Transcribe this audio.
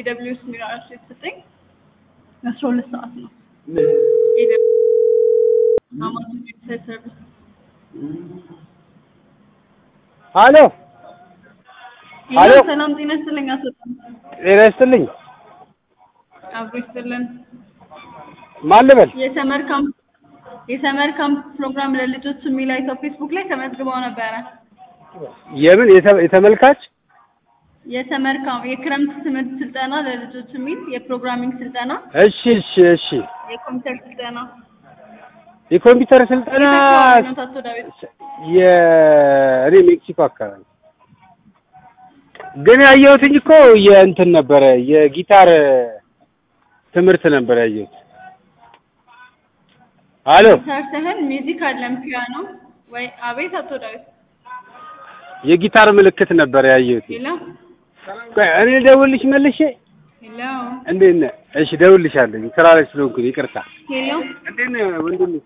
AWS ሚራር የተሰጠኝ 12 ሰዓት ነው። አማዞን ዌብሳይት ሰርቪስ። ሄሎ ሄሎ፣ ሰላም ጤና ይስጥልኝ። አሰጣም ጤና ይስጥልኝ። አብሮ ይስጥልን። ማን ልበል? የሰመር ካምፕ ፕሮግራም ለልጆች የሚል አይተው ፌስቡክ ላይ ተመዝግበው ነበረ። የምን የተመልካች? የሰመር ካምፕ የክረምት ትምህርት ስልጠና ለልጆች የሚል የፕሮግራሚንግ ስልጠና። እሺ እሺ እሺ። የኮምፒውተር ስልጠና የኮምፒውተር ስልጠና እኔ ሜክሲኮ አካባቢ ግን ያየሁትኝ እኮ የእንትን ነበረ የጊታር ትምህርት ነበር ያየሁት። አሎ ሰርተህን ሚውዚክ አለም ፒያኖ ወይ? አቤት አቶ ዳዊት። የጊታር ምልክት ነበር ያየሁት። ሄሎ እኔ ደውልልሽ መልሼ። ሄሎ እንዴት ነህ? እሺ ደውልልሻለሁ። ስራ ላይ ስለሆንኩኝ ይቅርታ። ሄሎ እንዴት ነህ ወንድሜ?